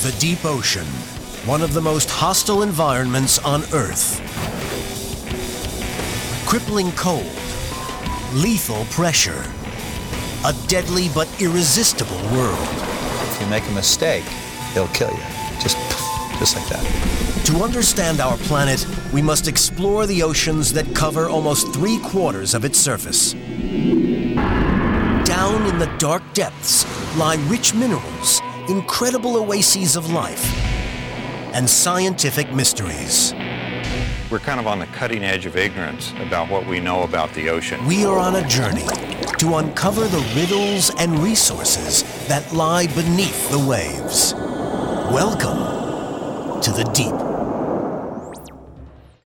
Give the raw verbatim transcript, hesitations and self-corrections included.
The deep ocean, one of the most hostile environments on Earth. Crippling cold, lethal pressure, a deadly but irresistible world. If you make a mistake, they'll kill you. Just, just like that. To understand our planet, we must explore the oceans that cover almost three quarters of its surface. Down in the dark depths lie rich minerals, incredible oases of life, and scientific mysteries. We're kind of on the cutting edge of ignorance about what we know about the ocean. We are on a journey to uncover the riddles and resources that lie beneath the waves. Welcome to the deep.